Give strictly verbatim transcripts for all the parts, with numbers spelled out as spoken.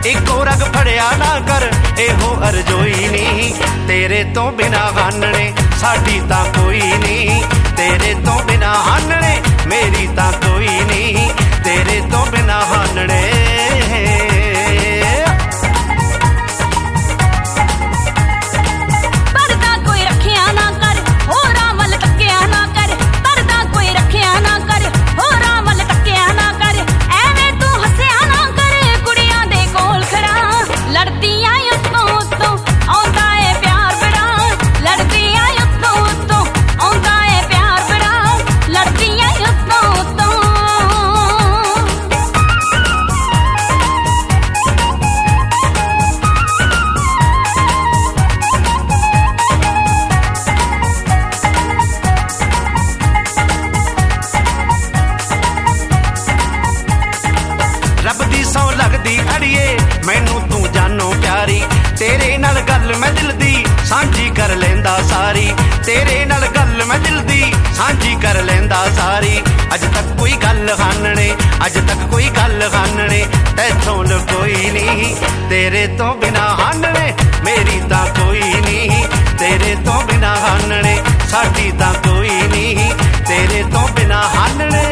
ਇੱਕੋ ਰਗ ਫੜਿਆ ਨਾ ਕਰ ਇਹੋ ਅਰਜ਼ੋਈ ਨਹੀਂ। ਤੇਰੇ ਤੋਂ ਬਿਨਾ ਹਾਨਣੇ ਸਾਡੀ ਤਾਂ ਕੋਈ ਨਹੀਂ, ਤੇਰੇ ਤੋਂ ਬਿਨਾ ਹਾਨਣੇ ਮੇਰੀ ਤਾਂ ਕੋਈ ਨਹੀਂ, ਤੇਰੇ ਤੋਂ ਬਿਨਾ ਹਾਨਣੇ। ਰੱਬ ਦੀ ਸੌ ਲੱਗਦੀ ਅੜੀਏ ਮੈਨੂੰ ਤੂੰ ਜਾਨੋ ਪਿਆਰੀ, ਤੇਰੇ ਨਾਲ ਗੱਲ ਮੈਂ ਦਿਲ ਦੀ ਸਾਂਝੀ ਕਰ ਲੈਂਦਾ ਸਾਰੀ, ਤੇਰੇ ਨਾਲ ਗੱਲ ਮੈਂ ਦਿਲ ਦੀ ਸਾਂਝੀ ਕਰ ਲੈਂਦਾ ਸਾਰੀ। ਅੱਜ ਤੱਕ ਕੋਈ ਗੱਲ ਹਾਨਣੇ, ਅੱਜ ਤੱਕ ਕੋਈ ਗੱਲ ਹਾਨਣੇ ਤੈਥੋਂ ਲਕੋਈ ਨਹੀਂ, ਤੇਰੇ ਤੋਂ ਬਿਨਾ ਹਾਨਣੇ ਮੇਰੀ ਤਾਂ ਕੋਈ ਨਹੀਂ, ਤੇਰੇ ਤੋਂ ਬਿਨਾ ਹਾਨਣੇ ਸਾਡੀ ਤਾਂ ਕੋਈ ਨਹੀਂ, ਤੇਰੇ ਤੋਂ ਬਿਨਾ ਹਾਨਣੇ।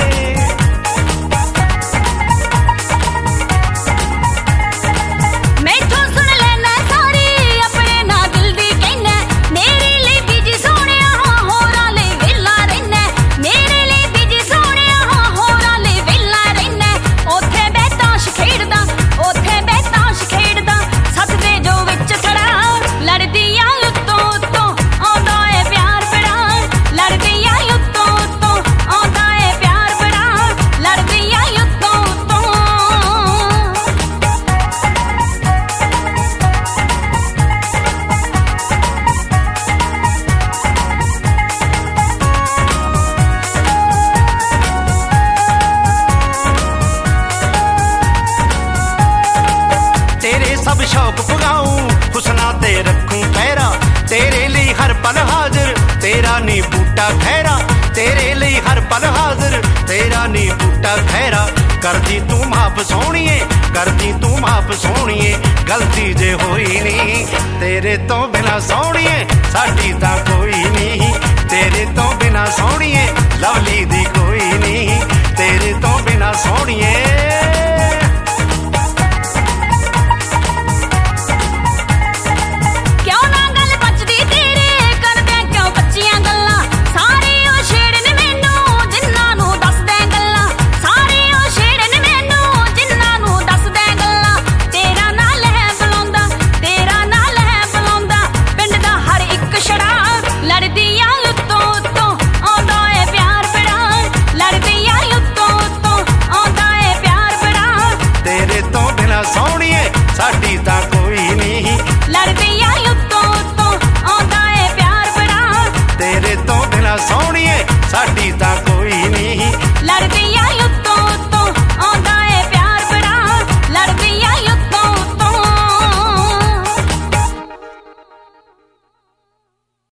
ਸਭ ਸ਼ੌਕ ਪੁਗਾਊਂ ਹੁਸਨਾ ਤੇ ਰੱਖੂੰ ਪਹਿਰਾ, ਤੇਰੇ ਲਈ ਹਰ ਪਲ ਹਾਜ਼ਰ ਤੇਰਾ ਨੀ ਬੂਟਾ ਖੈਰਾ, ਤੇਰੇ ਲਈ ਹਰ ਪਲ ਹਾਜ਼ਰ ਤੇਰਾ ਨੀ ਬੂਟਾ ਖੈਰਾ। ਕਰਦੀ ਤੂੰ ਮਾਫ ਸੋਹਣੀਏ, ਕਰਦੀ ਤੂੰ ਮਾਫ ਸੋਹਣੀਏ ਗਲਤੀ ਜੇ ਹੋਈ ਨਹੀਂ, ਤੇਰੇ ਤੋਂ ਬਿਨਾ ਸੋਹਣੀਏ ਸਾਡੀ ਤਾਂ ਕੋਈ ਨਹੀਂ, ਤੇਰੇ ਤੋਂ ਬਿਨਾ ਸੋਹਣੀਏ ਲਵਲੀ